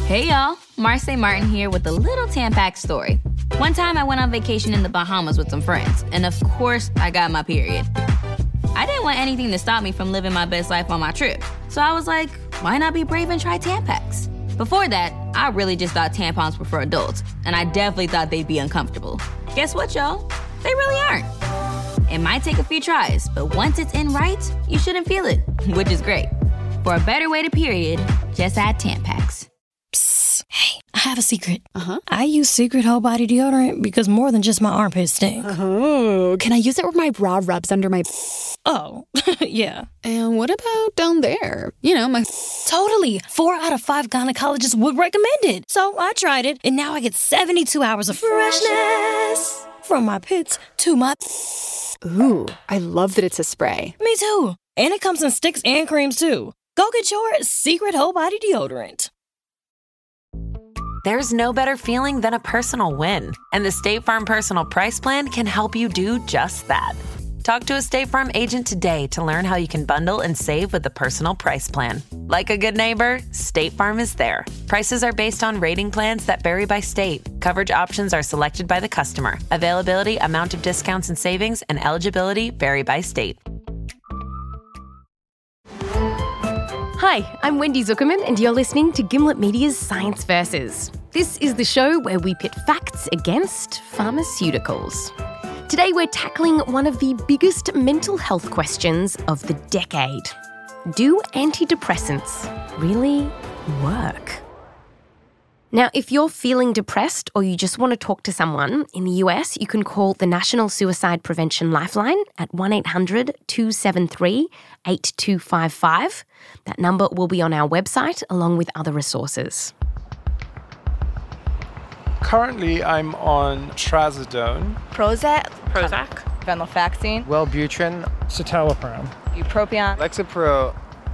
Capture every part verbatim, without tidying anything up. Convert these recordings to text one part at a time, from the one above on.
Hey y'all, Marcy Martin here with a little Tampax story. One time I went on vacation in the Bahamas with some friends, and of course I got my period. I didn't want anything to stop me from living my best life on my trip, so I was like, why not be brave and try Tampax? Before that, I really just thought tampons were for adults, and I definitely thought they'd be uncomfortable. Guess what, y'all? They really aren't. It might take a few tries, but once it's in right, you shouldn't feel it, which is great. For a better way to period, just add Tampax. Psst. Hey, I have a secret. Uh-huh. I use Secret Whole Body Deodorant because more than just my armpits stink. Oh, can I use it where my bra rubs under my... Oh, yeah. And what about down there? You know, my... Totally. Four out of five gynecologists would recommend it. So I tried it, and now I get seventy-two hours of freshness. From my pits to my... Ooh, I love that it's a spray. Me too. And it comes in sticks and creams too. Go get your Secret Whole Body Deodorant. There's no better feeling than a personal win, and the State Farm Personal Price Plan can help you do just that. Talk to a State Farm agent today to learn how you can bundle and save with the Personal Price Plan. Like a good neighbor, State Farm is there. Prices are based on rating plans that vary by state. Coverage options are selected by the customer. Availability, amount of discounts and savings, and eligibility vary by state. Hi, I'm Wendy Zuckerman, and you're listening to Gimlet Media's Science Versus. This is the show where we pit facts against pharmaceuticals. Today we're tackling one of the biggest mental health questions of the decade. Do antidepressants really work? Now, if you're feeling depressed or you just want to talk to someone, in the U S, you can call the National Suicide Prevention Lifeline at one eight hundred two seven three eight two five five. That number will be on our website along with other resources. Currently, I'm on trazodone. Prozac, Prozac, venlafaxine, Wellbutrin, Citalopram. bupropion, Lexapro.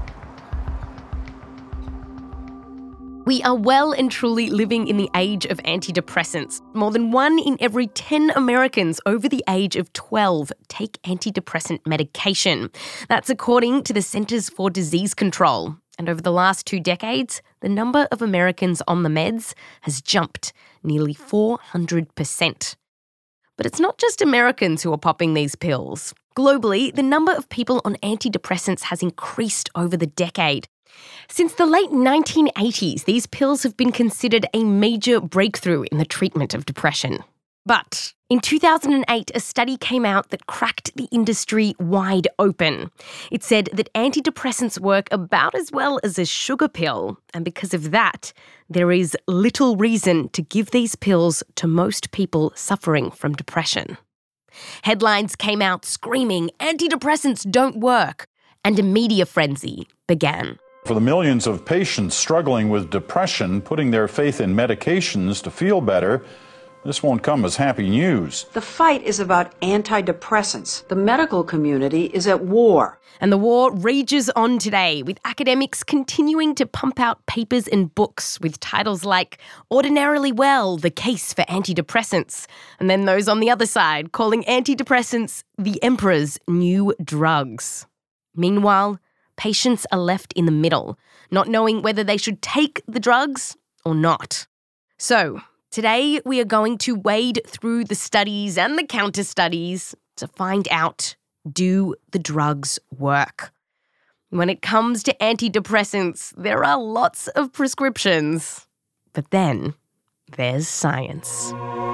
We are well and truly living in the age of antidepressants. More than one in every ten Americans over the age of twelve take antidepressant medication. That's according to the Centers for Disease Control. And over the last two decades, the number of Americans on the meds has jumped nearly four hundred percent. But it's not just Americans who are popping these pills. Globally, the number of people on antidepressants has increased over the decade. Since the late nineteen eighties, these pills have been considered a major breakthrough in the treatment of depression. But in two thousand eight, a study came out that cracked the industry wide open. It said that antidepressants work about as well as a sugar pill, and because of that, there is little reason to give these pills to most people suffering from depression. Headlines came out screaming, "Antidepressants don't work," and a media frenzy began. For the millions of patients struggling with depression, putting their faith in medications to feel better, this won't come as happy news. The fight is about antidepressants. The medical community is at war. And the war rages on today, with academics continuing to pump out papers and books with titles like Ordinarily Well, The Case for Antidepressants, and then those on the other side calling antidepressants the Emperor's New Drugs. Meanwhile, patients are left in the middle, not knowing whether they should take the drugs or not. So, today we are going to wade through the studies and the counter-studies to find out, do the drugs work? When it comes to antidepressants, there are lots of prescriptions. But then there's science.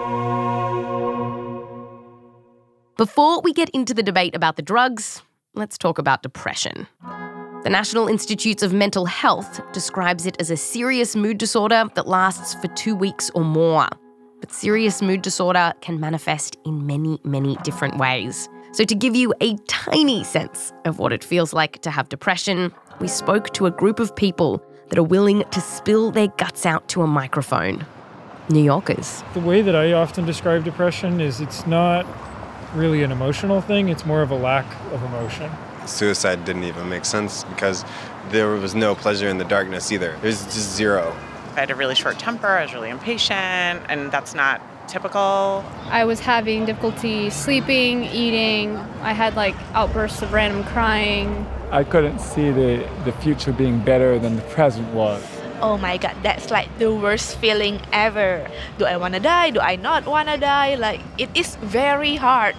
Before we get into the debate about the drugs, let's talk about depression. The National Institutes of Mental Health describes it as a serious mood disorder that lasts for two weeks or more. But serious mood disorder can manifest in many, many different ways. So to give you a tiny sense of what it feels like to have depression, we spoke to a group of people that are willing to spill their guts out to a microphone. New Yorkers. The way that I often describe depression is it's not really an emotional thing, it's more of a lack of emotion. Suicide didn't even make sense because there was no pleasure in the darkness either. There's just zero. I had a really short temper, I was really impatient, and that's not typical. I was having difficulty sleeping, eating. I had like outbursts of random crying. I couldn't see the, the future being better than the present was. oh my God, that's like the worst feeling ever. Do I want to die? Do I not want to die? Like, it is very hard.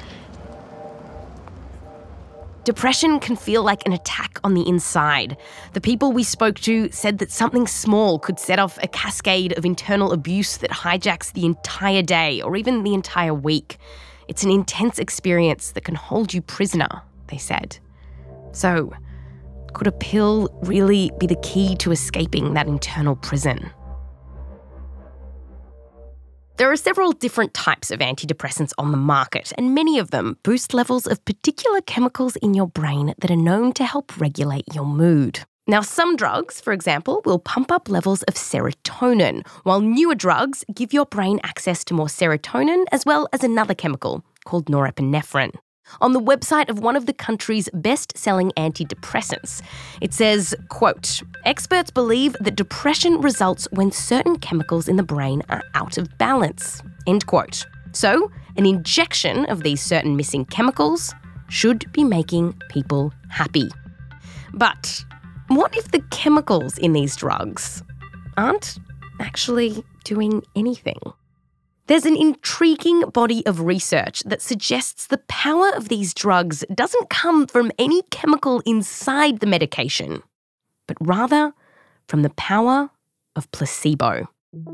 Depression can feel like an attack on the inside. The people we spoke to said that something small could set off a cascade of internal abuse that hijacks the entire day or even the entire week. It's an intense experience that can hold you prisoner, they said. So, could a pill really be the key to escaping that internal prison? There are several different types of antidepressants on the market, and many of them boost levels of particular chemicals in your brain that are known to help regulate your mood. Now, some drugs, for example, will pump up levels of serotonin, while newer drugs give your brain access to more serotonin as well as another chemical called norepinephrine. On the website of one of the country's best-selling antidepressants, it says, quote, experts believe that depression results when certain chemicals in the brain are out of balance, end quote. So, an injection of these certain missing chemicals should be making people happy. But what if the chemicals in these drugs aren't actually doing anything? There's an intriguing body of research that suggests the power of these drugs doesn't come from any chemical inside the medication, but rather from the power of placebo.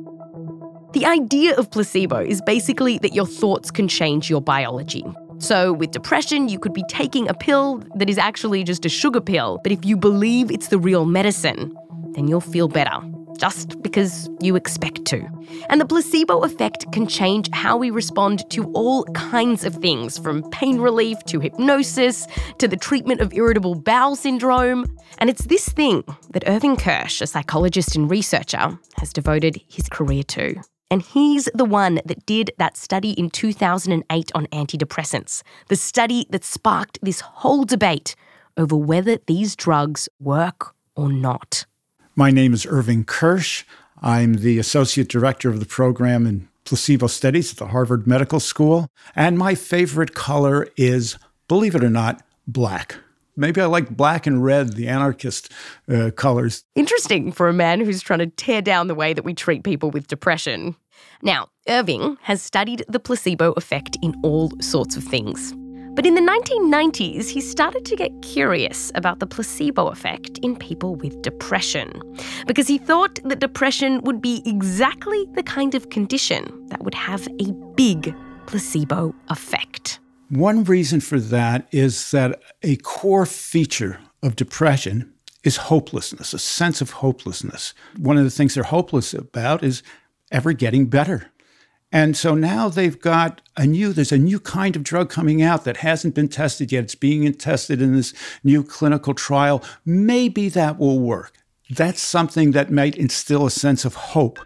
The idea of placebo is basically that your thoughts can change your biology. So with depression, you could be taking a pill that is actually just a sugar pill, but if you believe it's the real medicine, then you'll feel better, just because you expect to. And the placebo effect can change how we respond to all kinds of things, from pain relief to hypnosis to the treatment of irritable bowel syndrome. And it's this thing that Irving Kirsch, a psychologist and researcher, has devoted his career to. And he's the one that did that study in two thousand eight on antidepressants, the study that sparked this whole debate over whether these drugs work or not. My name is Irving Kirsch. I'm the Associate Director of the program in Placebo Studies at the Harvard Medical School. And my favorite color is, believe it or not, black. Maybe I like black and red, the anarchist uh, colors. Interesting for a man who's trying to tear down the way that we treat people with depression. Now, Irving has studied the placebo effect in all sorts of things. But in the nineteen nineties, he started to get curious about the placebo effect in people with depression, because he thought that depression would be exactly the kind of condition that would have a big placebo effect. One reason for that is that a core feature of depression is hopelessness, a sense of hopelessness. One of the things they're hopeless about is ever getting better. And so now they've got a new, there's a new kind of drug coming out that hasn't been tested yet. It's being tested in this new clinical trial. Maybe that will work. That's something that might instill a sense of hope.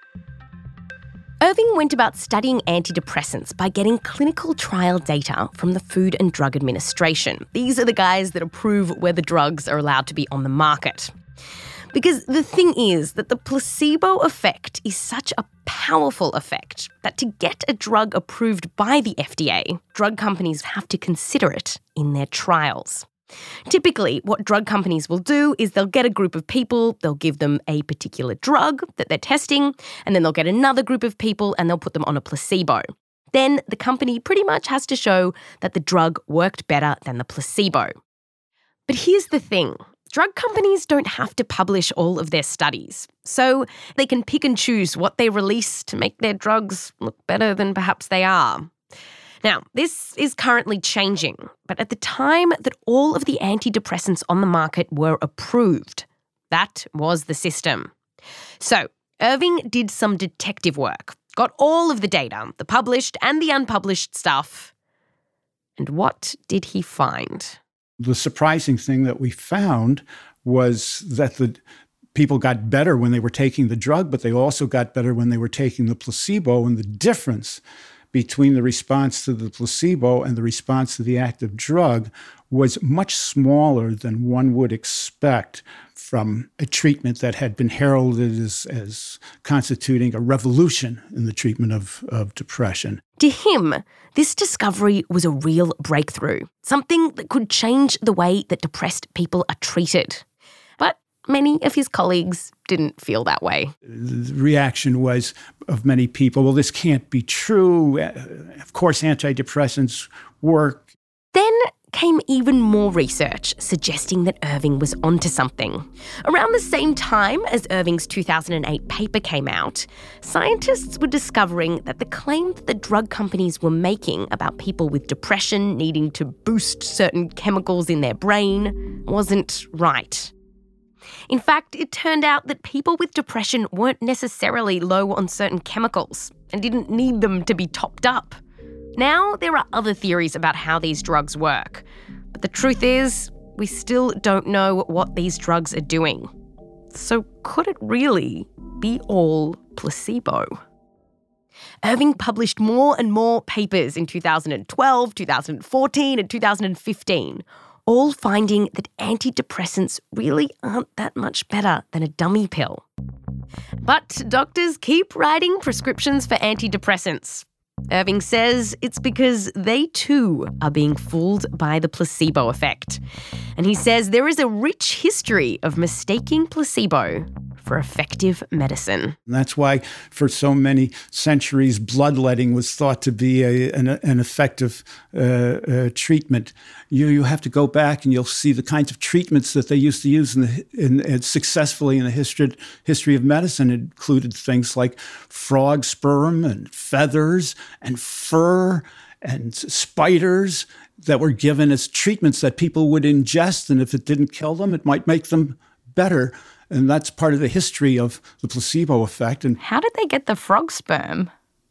Irving went about studying antidepressants by getting clinical trial data from the Food and Drug Administration. These are the guys that approve whether drugs are allowed to be on the market. Because the thing is that the placebo effect is such a powerful effect that to get a drug approved by the F D A, drug companies have to consider it in their trials. Typically, what drug companies will do is they'll get a group of people, they'll give them a particular drug that they're testing, and then they'll get another group of people and they'll put them on a placebo. Then the company pretty much has to show that the drug worked better than the placebo. But here's the thing. Drug companies don't have to publish all of their studies, so they can pick and choose what they release to make their drugs look better than perhaps they are. Now, this is currently changing, but at the time that all of the antidepressants on the market were approved, that was the system. So, Irving did some detective work, got all of the data, the published and the unpublished stuff. And what did he find? The surprising thing that we found was that the people got better when they were taking the drug, but they also got better when they were taking the placebo. And the difference between the response to the placebo and the response to the active drug was much smaller than one would expect from a treatment that had been heralded as, as constituting a revolution in the treatment of, of depression. To him, this discovery was a real breakthrough, something that could change the way that depressed people are treated. But many of his colleagues didn't feel that way. The reaction was of many people, well, this can't be true. Of course, antidepressants work. Then came even more research suggesting that Irving was onto something. Around the same time as Irving's two thousand eight paper came out, scientists were discovering that the claim that the drug companies were making about people with depression needing to boost certain chemicals in their brain wasn't right. In fact, it turned out that people with depression weren't necessarily low on certain chemicals and didn't need them to be topped up. Now, there are other theories about how these drugs work, but the truth is, we still don't know what these drugs are doing. So could it really be all placebo? Irving published more and more papers in two thousand twelve, two thousand fourteen and two thousand fifteen, all finding that antidepressants really aren't that much better than a dummy pill. But doctors keep writing prescriptions for antidepressants. Irving says it's because they too are being fooled by the placebo effect. And he says there is a rich history of mistaking placebo for effective medicine. And that's why for so many centuries, bloodletting was thought to be a, an, an effective uh, uh, treatment. You, you have to go back and you'll see the kinds of treatments that they used to use in the, in, in successfully in the history, history of medicine. It included things like frog sperm and feathers and fur and spiders that were given as treatments that people would ingest. And if it didn't kill them, it might make them better. And that's part of the history of the placebo effect. And how did they get the frog sperm?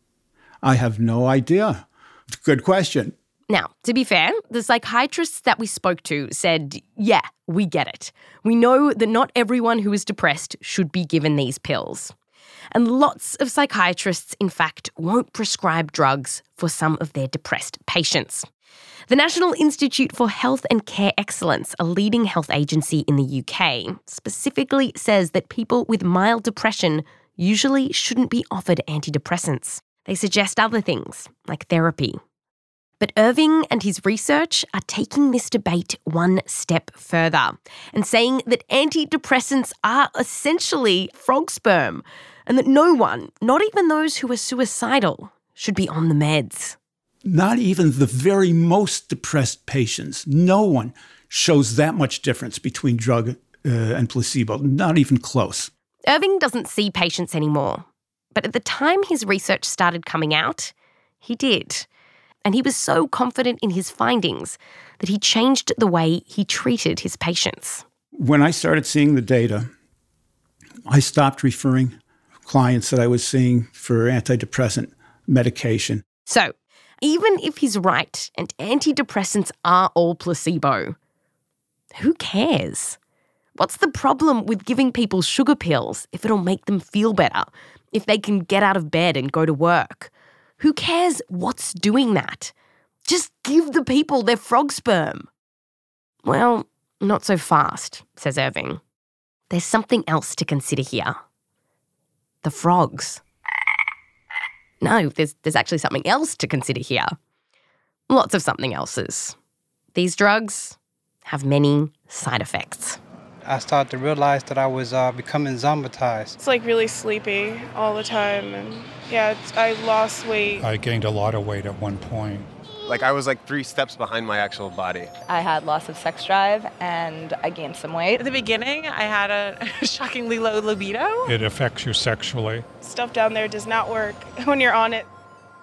I have no idea. Good question. Now, to be fair, the psychiatrists that we spoke to said, yeah, we get it. We know that not everyone who is depressed should be given these pills. And lots of psychiatrists, in fact, won't prescribe drugs for some of their depressed patients. The National Institute for Health and Care Excellence, a leading health agency in the U K, specifically says that people with mild depression usually shouldn't be offered antidepressants. They suggest other things, like therapy. But Irving and his research are taking this debate one step further and saying that antidepressants are essentially frog sperm and that no one, not even those who are suicidal, should be on the meds. Not even the very most depressed patients. No one shows that much difference between drug uh, and placebo, not even close. Irving doesn't see patients anymore. But at the time his research started coming out, he did. And he was so confident in his findings that he changed the way he treated his patients. When I started seeing the data, I stopped referring clients that I was seeing for antidepressant medication. So, even if he's right and antidepressants are all placebo, who cares? What's the problem with giving people sugar pills if it'll make them feel better, if they can get out of bed and go to work? Who cares what's doing that? Just give the people their frog sperm. Well, not so fast, says Irving. There's something else to consider here. The frogs. No, there's, there's actually something else to consider here. Lots of something else's. These drugs have many side effects. I started to realize that I was uh, becoming zombietized. It's like really sleepy all the time. And yeah, it's, I lost weight. I gained a lot of weight at one point. Like I was like three steps behind my actual body. I had loss of sex drive and I gained some weight. At the beginning, I had a shockingly low libido. It affects you sexually. Stuff down there does not work when you're on it.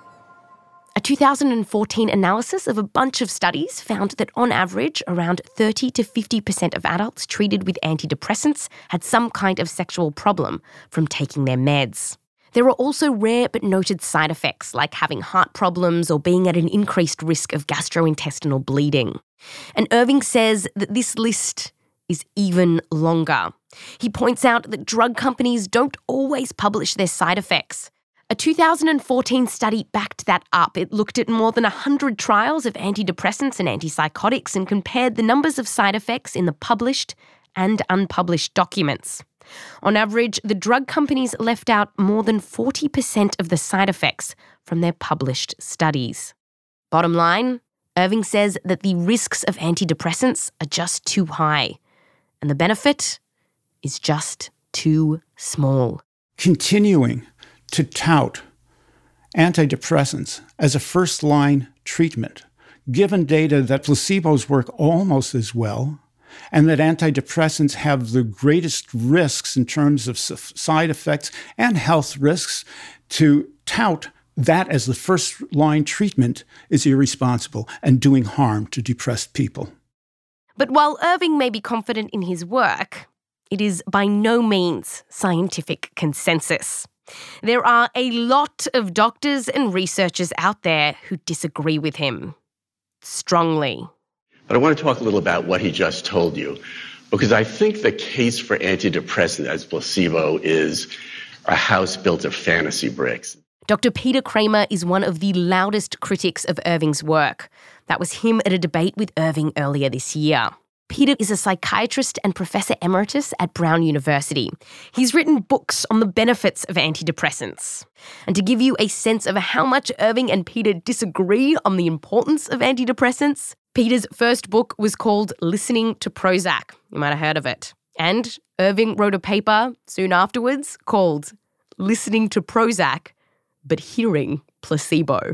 A two thousand fourteen analysis of a bunch of studies found that on average, around thirty to fifty percent of adults treated with antidepressants had some kind of sexual problem from taking their meds. There are also rare but noted side effects like having heart problems or being at an increased risk of gastrointestinal bleeding. And Irving says that this list is even longer. He points out that drug companies don't always publish their side effects. A two thousand fourteen study backed that up. It looked at more than one hundred trials of antidepressants and antipsychotics and compared the numbers of side effects in the published and unpublished documents. On average, the drug companies left out more than forty percent of the side effects from their published studies. Bottom line, Irving says that the risks of antidepressants are just too high, and the benefit is just too small. Continuing to tout antidepressants as a first-line treatment, given data that placebos work almost as well, and that antidepressants have the greatest risks in terms of side effects and health risks, to tout that as the first-line treatment is irresponsible and doing harm to depressed people. But while Irving may be confident in his work, it is by no means scientific consensus. There are a lot of doctors and researchers out there who disagree with him strongly. But I want to talk a little about what he just told you, because I think the case for antidepressant as placebo is a house built of fantasy bricks. Doctor Peter Kramer is one of the loudest critics of Irving's work. That was him at a debate with Irving earlier this year. Peter is a psychiatrist and professor emeritus at Brown University. He's written books on the benefits of antidepressants. And to give you a sense of how much Irving and Peter disagree on the importance of antidepressants, Peter's first book was called Listening to Prozac. You might have heard of it. And Irving wrote a paper soon afterwards called Listening to Prozac, but Hearing Placebo.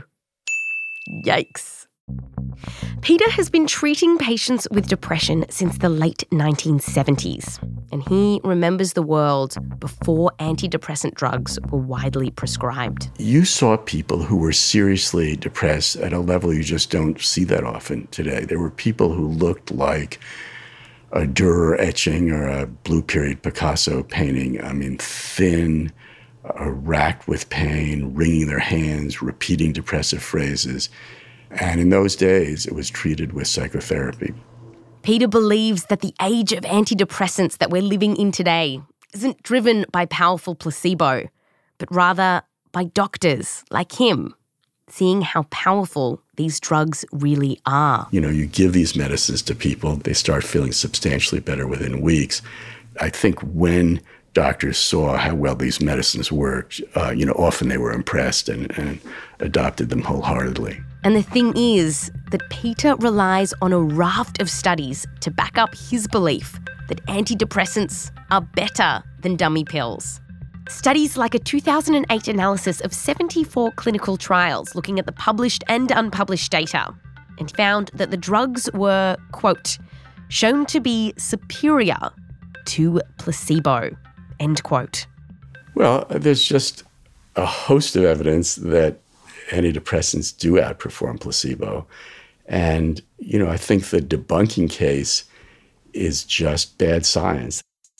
Yikes. Peter has been treating patients with depression since the late nineteen seventies, and he remembers the world before antidepressant drugs were widely prescribed. You saw people who were seriously depressed at a level you just don't see that often today. There were people who looked like a Dürer etching or a Blue Period Picasso painting. I mean, thin, uh, racked with pain, wringing their hands, repeating depressive phrases. And in those days, it was treated with psychotherapy. Peter believes that the age of antidepressants that we're living in today isn't driven by powerful placebo, but rather by doctors like him, seeing how powerful these drugs really are. You know, you give these medicines to people, they start feeling substantially better within weeks. I think when doctors saw how well these medicines worked, uh, you know, often they were impressed and, and adopted them wholeheartedly. And the thing is that Peter relies on a raft of studies to back up his belief that antidepressants are better than dummy pills. Studies like a two thousand eight analysis of seventy-four clinical trials looking at the published and unpublished data and found that the drugs were, quote, shown to be superior to placebo, end quote. Well, there's just a host of evidence that antidepressants do outperform placebo. And, you know, I think the debunking case is just bad science.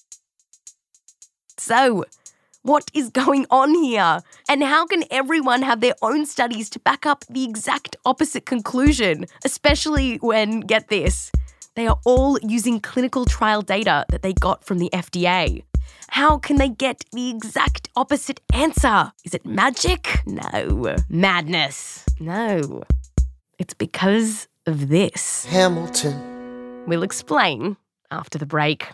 So, what is going on here? And how can everyone have their own studies to back up the exact opposite conclusion? Especially when, get this, they are all using clinical trial data that they got from the F D A. How can they get the exact opposite answer? Is it magic? No. Madness? No. It's because of this. Hamilton. We'll explain after the break.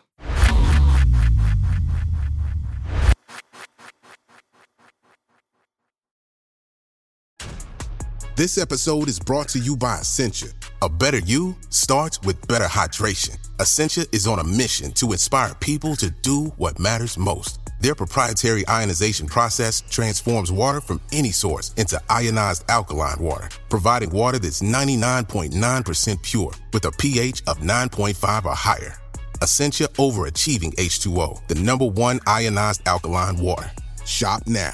This episode is brought to you by Essentia. A better you starts with better hydration. Essentia is on a mission to inspire people to do what matters most. Their proprietary ionization process transforms water from any source into ionized alkaline water, providing water that's ninety-nine point nine percent pure with a pH of nine point five or higher. Essentia Overachieving H two O, the number one ionized alkaline water. Shop now.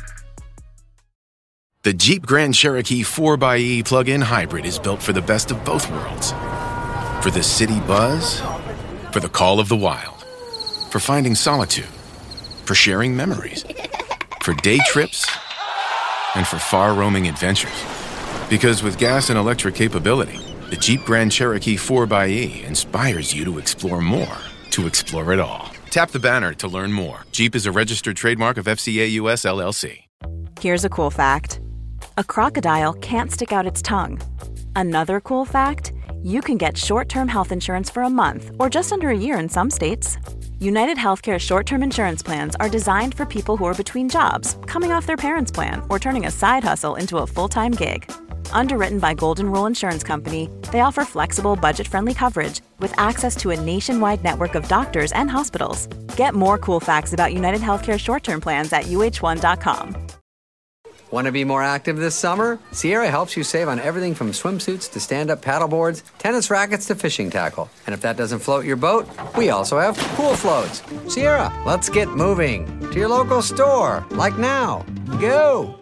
The Jeep Grand Cherokee four by E plug-in hybrid is built for the best of both worlds. For the city buzz, for the call of the wild, for finding solitude, for sharing memories, for day trips, and for far-roaming adventures. Because with gas and electric capability, the Jeep Grand Cherokee four by E inspires you to explore more, to explore it all. Tap the banner to learn more. Jeep is a registered trademark of F C A U S L L C. Here's a cool fact. A crocodile can't stick out its tongue. Another cool fact, you can get short-term health insurance for a month or just under a year in some states. United Healthcare short-term insurance plans are designed for people who are between jobs, coming off their parents' plan, or turning a side hustle into a full-time gig. Underwritten by Golden Rule Insurance Company, they offer flexible, budget-friendly coverage with access to a nationwide network of doctors and hospitals. Get more cool facts about United Healthcare short-term plans at U H one dot com. Want to be more active this summer? Sierra helps you save on everything from swimsuits to stand-up paddleboards, tennis rackets to fishing tackle. And if that doesn't float your boat, we also have pool floats. Sierra, let's get moving. To your local store, like now. Go!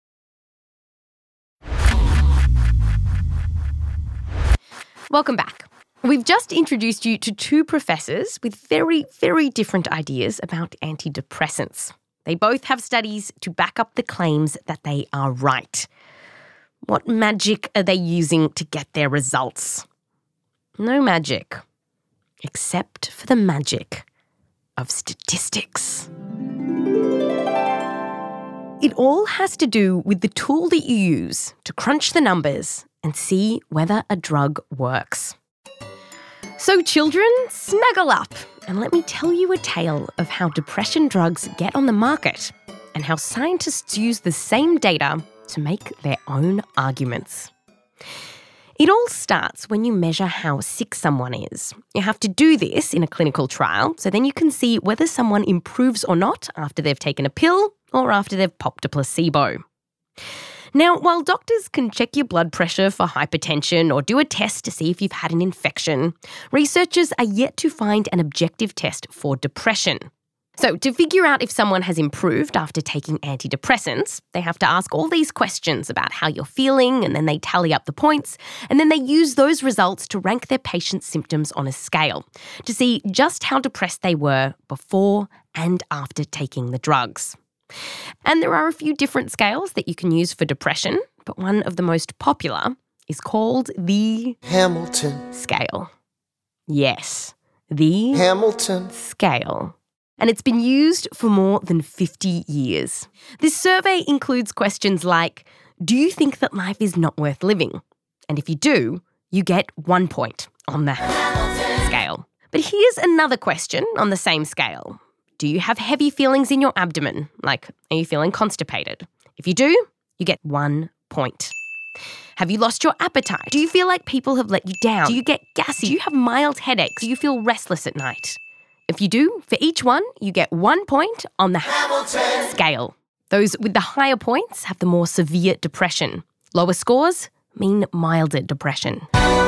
Welcome back. We've just introduced you to two professors with very, very different ideas about antidepressants. They both have studies to back up the claims that they are right. What magic are they using to get their results? No magic, except for the magic of statistics. It all has to do with the tool that you use to crunch the numbers and see whether a drug works. So children, snuggle up and let me tell you a tale of how depression drugs get on the market and how scientists use the same data to make their own arguments. It all starts when you measure how sick someone is. You have to do this in a clinical trial, so then you can see whether someone improves or not after they've taken a pill or after they've popped a placebo. Now, while doctors can check your blood pressure for hypertension or do a test to see if you've had an infection, researchers are yet to find an objective test for depression. So to figure out if someone has improved after taking antidepressants, they have to ask all these questions about how you're feeling, and then they tally up the points, and then they use those results to rank their patient's symptoms on a scale to see just how depressed they were before and after taking the drugs. And there are a few different scales that you can use for depression, but one of the most popular is called the Hamilton scale. Yes, the Hamilton scale. And it's been used for more than fifty years. This survey includes questions like, do you think that life is not worth living? And if you do, you get one point on the Hamilton scale. But here's another question on the same scale. Do you have heavy feelings in your abdomen? Like, are you feeling constipated? If you do, you get one point. Have you lost your appetite? Do you feel like people have let you down? Do you get gassy? Do you have mild headaches? Do you feel restless at night? If you do, for each one, you get one point on the Hamilton scale. Those with the higher points have the more severe depression. Lower scores mean milder depression.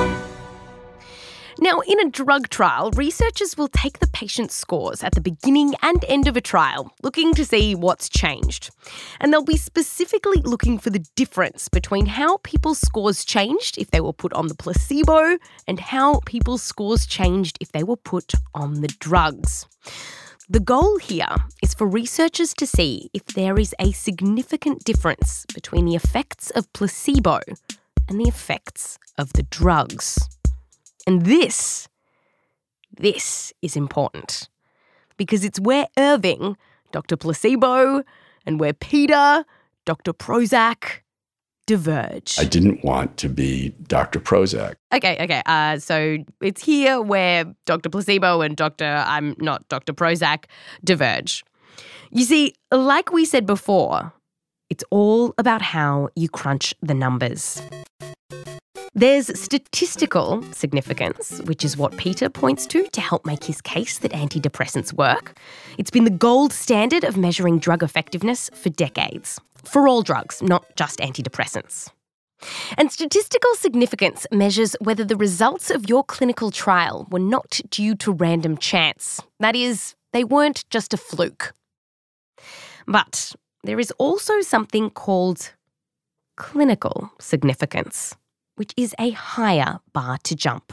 Now, in a drug trial, researchers will take the patient's scores at the beginning and end of a trial, looking to see what's changed. And they'll be specifically looking for the difference between how people's scores changed if they were put on the placebo and how people's scores changed if they were put on the drugs. The goal here is for researchers to see if there is a significant difference between the effects of placebo and the effects of the drugs. And this, this is important because it's where Irving, Doctor Placebo, and where Peter, Doctor Prozac, diverge. I didn't want to be Doctor Prozac. Okay, okay. Uh, so it's here where Doctor Placebo and Doctor I'm not Doctor Prozac diverge. You see, like we said before, it's all about how you crunch the numbers. There's statistical significance, which is what Peter points to to help make his case that antidepressants work. It's been the gold standard of measuring drug effectiveness for decades, for all drugs, not just antidepressants. And statistical significance measures whether the results of your clinical trial were not due to random chance. That is, they weren't just a fluke. But there is also something called clinical significance, which is a higher bar to jump.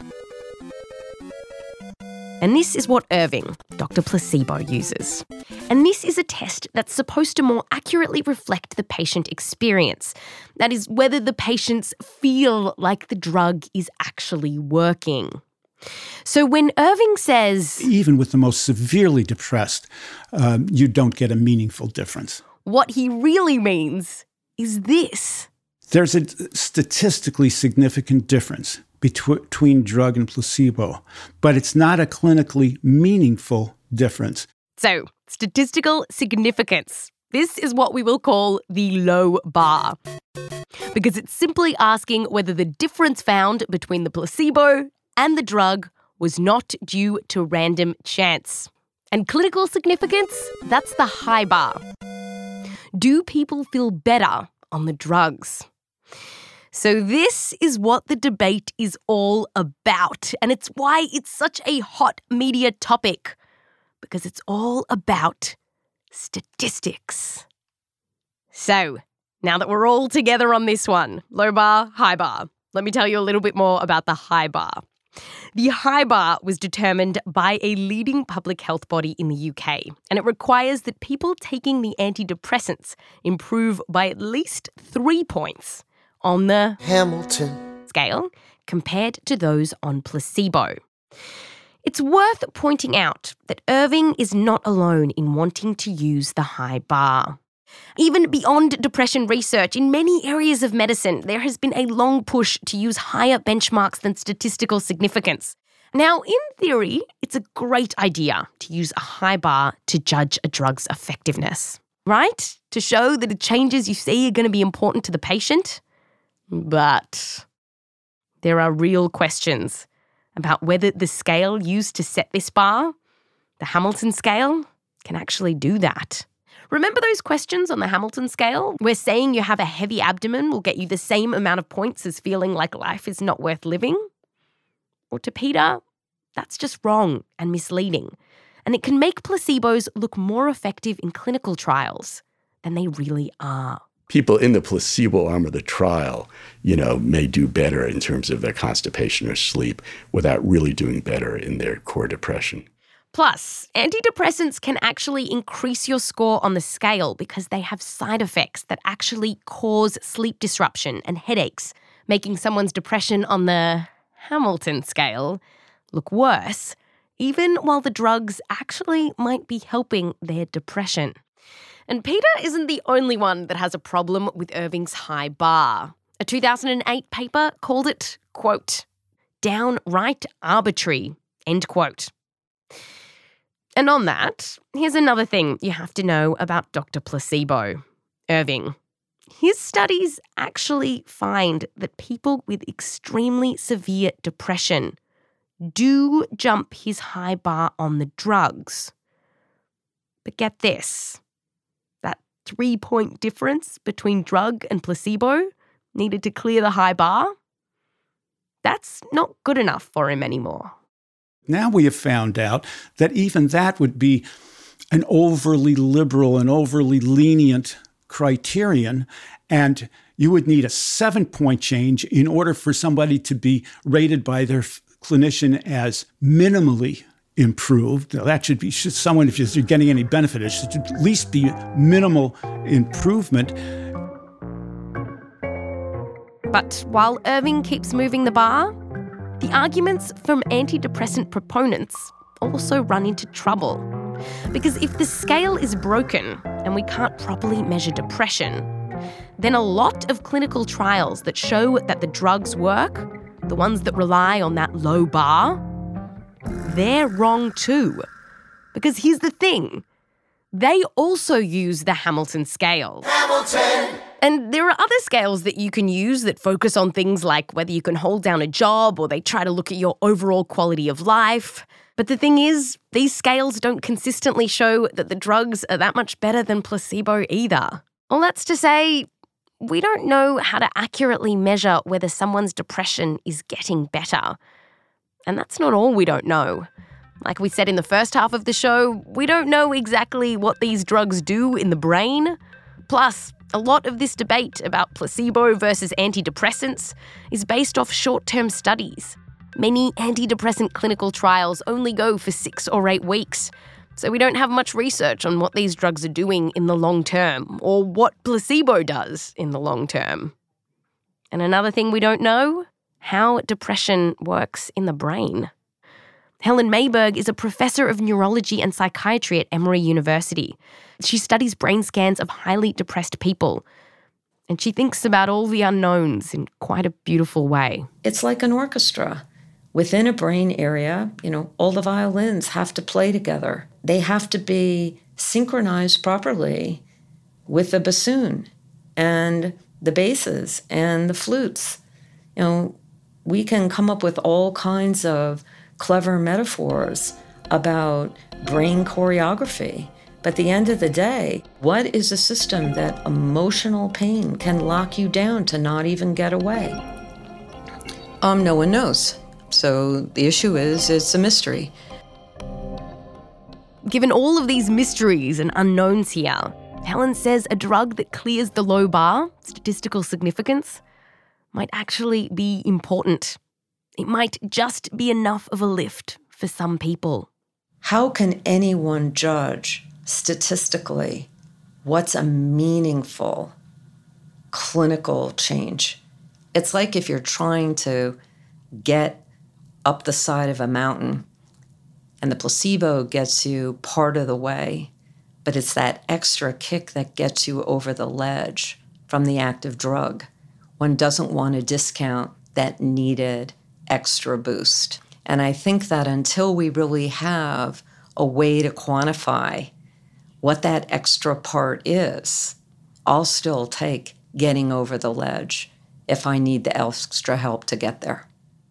And this is what Irving, Doctor Placebo, uses. And this is a test that's supposed to more accurately reflect the patient experience. That is, whether the patients feel like the drug is actually working. So when Irving says, even with the most severely depressed, um, you don't get a meaningful difference. What he really means is this. There's a statistically significant difference between drug and placebo, but it's not a clinically meaningful difference. So, statistical significance. This is what we will call the low bar. because it's simply asking whether the difference found between the placebo and the drug was not due to random chance. And clinical significance, that's the high bar. Do people feel better on the drugs? So this is what the debate is all about, and it's why it's such a hot media topic, because it's all about statistics. So, now that we're all together on this one, low bar, high bar, let me tell you a little bit more about the high bar. The high bar was determined by a leading public health body in the U K, and it requires that people taking the antidepressants improve by at least three points on the Hamilton scale compared to those on placebo. It's worth pointing out that Irving is not alone in wanting to use the high bar. Even beyond depression research, in many areas of medicine, there has been a long push to use higher benchmarks than statistical significance. Now, in theory, it's a great idea to use a high bar to judge a drug's effectiveness, right? To show that the changes you see are going to be important to the patient. But there are real questions about whether the scale used to set this bar, the Hamilton scale, can actually do that. Remember those questions on the Hamilton scale where saying you have a heavy abdomen will get you the same amount of points as feeling like life is not worth living? Or to Peter, that's just wrong and misleading, and it can make placebos look more effective in clinical trials than they really are. People in the placebo arm of the trial, you know, may do better in terms of their constipation or sleep without really doing better in their core depression. Plus, antidepressants can actually increase your score on the scale because they have side effects that actually cause sleep disruption and headaches, making someone's depression on the Hamilton scale look worse, even while the drugs actually might be helping their depression. And Peter isn't the only one that has a problem with Irving's high bar. A two thousand eight paper called it, quote, downright arbitrary, end quote. And on that, here's another thing you have to know about Doctor Placebo, Irving. His studies actually find that people with extremely severe depression do jump his high bar on the drugs. But get this. Three-point difference between drug and placebo needed to clear the high bar? That's not good enough for him anymore. Now we have found out that even that would be an overly liberal and overly lenient criterion, and you would need a seven-point change in order for somebody to be rated by their clinician as minimally improved. Now, that should be should someone, if you're getting any benefit, it should at least be minimal improvement. But while Irving keeps moving the bar, the arguments from antidepressant proponents also run into trouble. Because if the scale is broken and we can't properly measure depression, then a lot of clinical trials that show that the drugs work, the ones that rely on that low bar, they're wrong too. Because here's the thing. They also use the Hamilton scale. Hamilton! And there are other scales that you can use that focus on things like whether you can hold down a job or they try to look at your overall quality of life. But the thing is, these scales don't consistently show that the drugs are that much better than placebo either. Well, that's to say, we don't know how to accurately measure whether someone's depression is getting better. And that's not all we don't know. Like we said in the first half of the show, we don't know exactly what these drugs do in the brain. Plus, a lot of this debate about placebo versus antidepressants is based off short-term studies. Many antidepressant clinical trials only go for six or eight weeks, so we don't have much research on what these drugs are doing in the long term or what placebo does in the long term. And another thing we don't know, how depression works in the brain. Helen Mayberg is a professor of neurology and psychiatry at Emory University. She studies brain scans of highly depressed people, and she thinks about all the unknowns in quite a beautiful way. It's like an orchestra. Within a brain area, you know, all the violins have to play together. They have to be synchronized properly with the bassoon. And the basses and the flutes. You know, we can come up with all kinds of clever metaphors about brain choreography. But at the end of the day, what is a system that emotional pain can lock you down to not even get away? Um, no one knows. So the issue is, it's a mystery. Given all of these mysteries and unknowns here, Helen says a drug that clears the low bar, statistical significance, might actually be important. It might just be enough of a lift for some people. How can anyone judge statistically what's a meaningful clinical change? It's like if you're trying to get up the side of a mountain and the placebo gets you part of the way, but it's that extra kick that gets you over the ledge from the active drug. One doesn't want to discount that needed extra boost. And I think that until we really have a way to quantify what that extra part is, I'll still take getting over the ledge if I need the extra help to get there.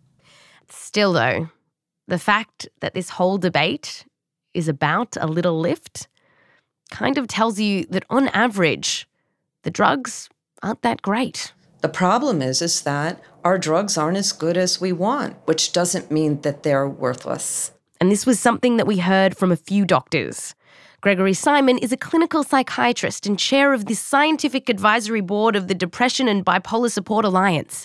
Still, though, the fact that this whole debate is about a little lift kind of tells you that on average, the drugs aren't that great. The problem is, is that our drugs aren't as good as we want, which doesn't mean that they're worthless. And this was something that we heard from a few doctors. Gregory Simon is a clinical psychiatrist and chair of the Scientific Advisory Board of the Depression and Bipolar Support Alliance.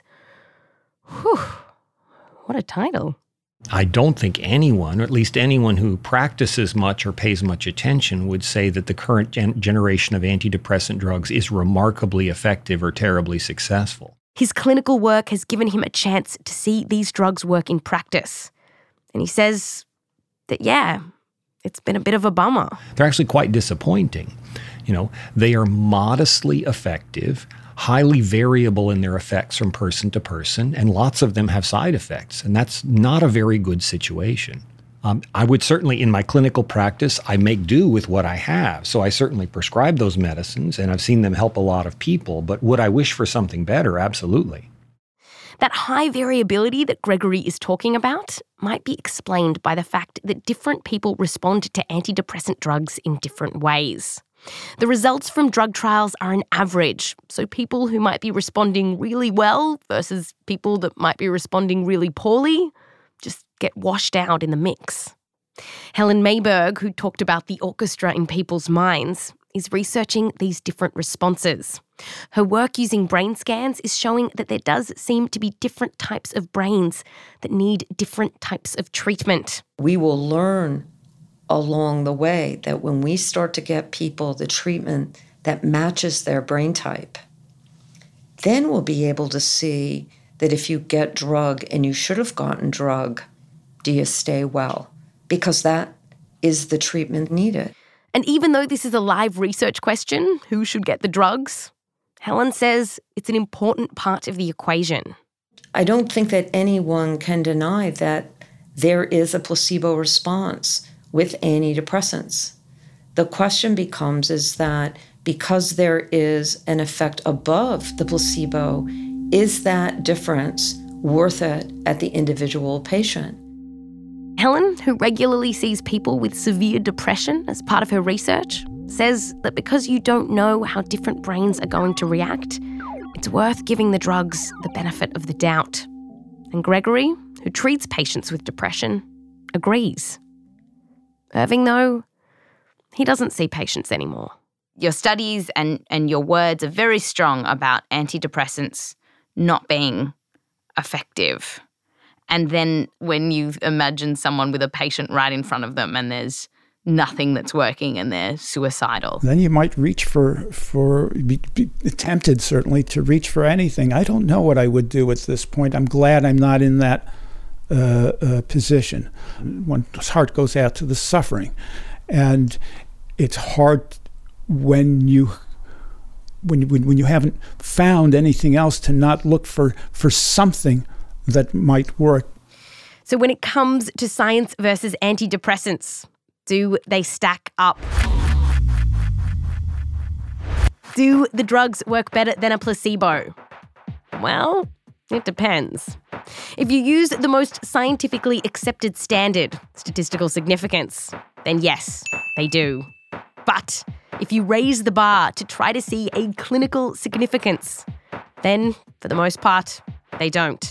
Whew, what a title. I don't think anyone, or at least anyone who practices much or pays much attention, would say that the current gen- generation of antidepressant drugs is remarkably effective or terribly successful. His clinical work has given him a chance to see these drugs work in practice. And he says that, yeah, it's been a bit of a bummer. They're actually quite disappointing. You know, they are modestly effective, highly variable in their effects from person to person, and lots of them have side effects, and that's not a very good situation. Um, I would certainly, in my clinical practice, I make do with what I have, so I certainly prescribe those medicines, and I've seen them help a lot of people, but would I wish for something better? Absolutely. That high variability that Gregory is talking about might be explained by the fact that different people respond to antidepressant drugs in different ways. The results from drug trials are an average, so people who might be responding really well versus people that might be responding really poorly just get washed out in the mix. Helen Mayberg, who talked about the orchestra in people's minds, is researching these different responses. Her work using brain scans is showing that there does seem to be different types of brains that need different types of treatment. We will learn along the way that when we start to get people the treatment that matches their brain type, then we'll be able to see that if you get drug and you should have gotten drug, do you stay well? Because that is the treatment needed. And even though this is a live research question, who should get the drugs, Helen says it's an important part of the equation. I don't think that anyone can deny that there is a placebo response with antidepressants. The question becomes is that because there is an effect above the placebo, is that difference worth it at the individual patient? Helen, who regularly sees people with severe depression as part of her research, says that because you don't know how different brains are going to react, it's worth giving the drugs the benefit of the doubt. And Gregory, who treats patients with depression, agrees. Irving, though, he doesn't see patients anymore. Your studies and, and your words are very strong about antidepressants not being effective. And then when you imagine someone with a patient right in front of them and there's nothing that's working and they're suicidal. Then you might reach for, for be, be tempted certainly to reach for anything. I don't know what I would do at this point. I'm glad I'm not in that Uh, uh, position. One's heart goes out to the suffering, and it's hard when you when when, when you haven't found anything else to not look for for something that might work. So when it comes to science versus antidepressants, do they stack up? Do the drugs work better than a placebo? Well, it depends. If you use the most scientifically accepted standard, statistical significance, then yes, they do. But if you raise the bar to try to see a clinical significance, then, for the most part, they don't.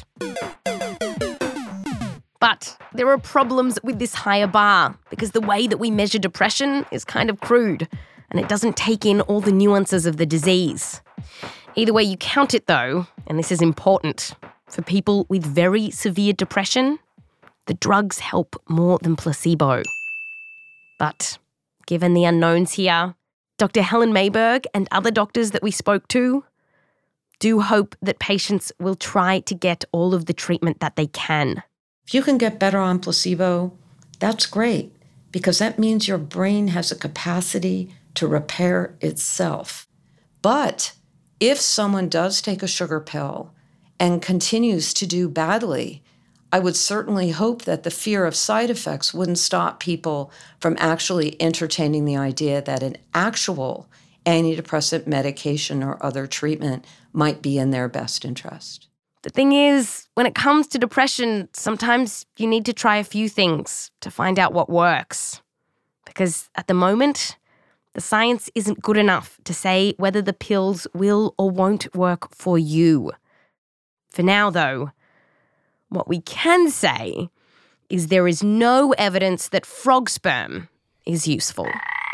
But there are problems with this higher bar because the way that we measure depression is kind of crude and it doesn't take in all the nuances of the disease. Either way you count it though, and this is important, for people with very severe depression, the drugs help more than placebo. But given the unknowns here, Doctor Helen Mayberg and other doctors that we spoke to do hope that patients will try to get all of the treatment that they can. If you can get better on placebo, that's great, because that means your brain has a capacity to repair itself. But if someone does take a sugar pill and continues to do badly, I would certainly hope that the fear of side effects wouldn't stop people from actually entertaining the idea that an actual antidepressant medication or other treatment might be in their best interest. The thing is, when it comes to depression, sometimes you need to try a few things to find out what works. Because at the moment, the science isn't good enough to say whether the pills will or won't work for you. For now, though, what we can say is there is no evidence that frog sperm is useful.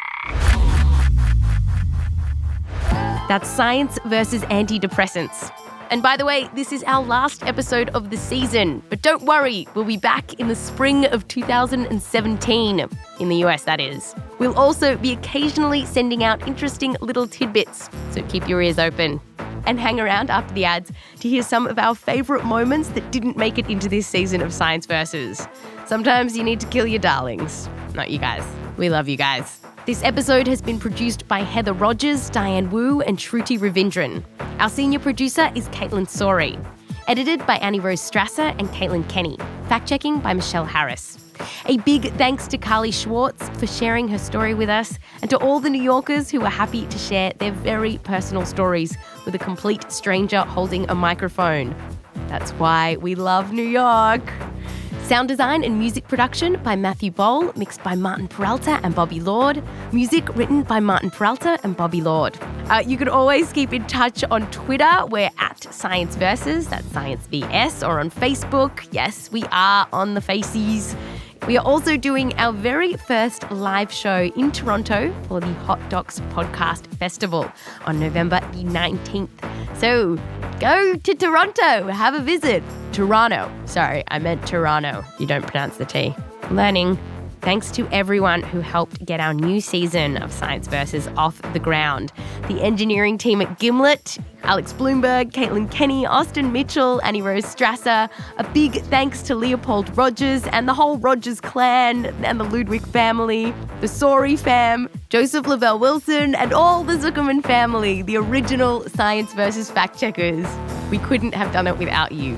That's Science versus Antidepressants. And by the way, this is our last episode of the season. But don't worry, we'll be back in the spring of two thousand seventeen. In the U S, that is. We'll also be occasionally sending out interesting little tidbits, so keep your ears open. And hang around after the ads to hear some of our favourite moments that didn't make it into this season of Science Versus. Sometimes you need to kill your darlings. Not you guys. We love you guys. This episode has been produced by Heather Rogers, Diane Wu, and Shruti Ravindran. Our senior producer is Caitlin Sori. Edited by Annie Rose Strasser and Caitlin Kenny. Fact-checking by Michelle Harris. A big thanks to Carly Schwartz for sharing her story with us, and to all the New Yorkers who were happy to share their very personal stories with a complete stranger holding a microphone. That's why we love New York. Sound design and music production by Matthew Boll, mixed by Martin Peralta and Bobby Lord. Music written by Martin Peralta and Bobby Lord. Uh, you can always keep in touch on Twitter. We're at Science Versus, that's Science V S, or on Facebook. Yes, we are on the Faces. We are also doing our very first live show in Toronto for the Hot Docs Podcast Festival on November the nineteenth. So go to Toronto, have a visit. Toronto. Sorry, I meant Toronto. You don't pronounce the T. Learning. Thanks to everyone who helped get our new season of Science Versus off the ground. The engineering team at Gimlet, Alex Bloomberg, Caitlin Kenny, Austin Mitchell, Annie Rose Strasser. A big thanks to Leopold Rogers and the whole Rogers clan and the Ludwig family, the Sori fam, Joseph Lavelle Wilson, and all the Zuckerman family, the original Science Versus fact checkers. We couldn't have done it without you.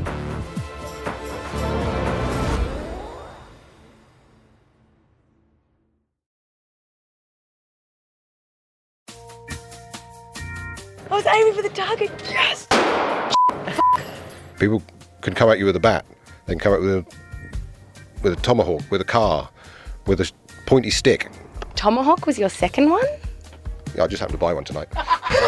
I was aiming for the target. Yes! People can come at you with a bat. They can come at you with a, with a tomahawk, with a car, with a pointy stick. Tomahawk was your second one? Yeah, I just happened to buy one tonight.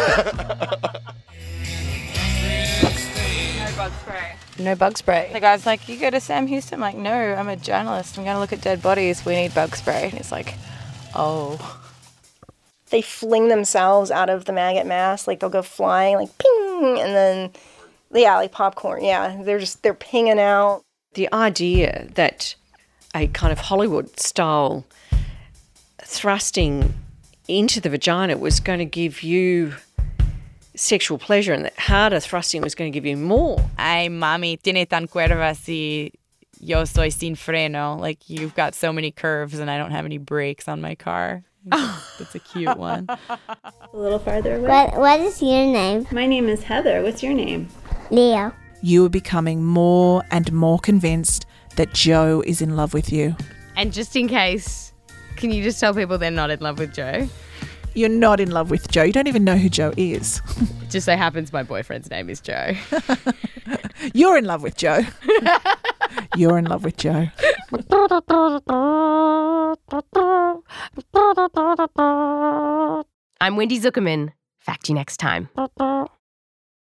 No bug spray. No bug spray. The guy's like, you go to Sam Houston? I'm like, no, I'm a journalist. I'm going to look at dead bodies. We need bug spray. And he's like, oh. They fling themselves out of the maggot mass. Like, they'll go flying, like, ping, and then, yeah, like popcorn. Yeah, they're just, they're pinging out. The idea that a kind of Hollywood-style thrusting into the vagina was going to give you sexual pleasure and that harder thrusting was going to give you more. Ay, mami, tiene tan curvas y yo soy sin freno. Like, you've got so many curves and I don't have any brakes on my car. That's a cute one. A little farther away. What, what is your name? My name is Heather. What's your name? Leo. You are becoming more and more convinced that Joe is in love with you. And just in case, can you just tell people they're not in love with Joe? You're not in love with Joe. You don't even know who Joe is. It just so happens my boyfriend's name is Joe. You're in love with Joe. You're in love with Joe. I'm Wendy Zuckerman. Fact you next time.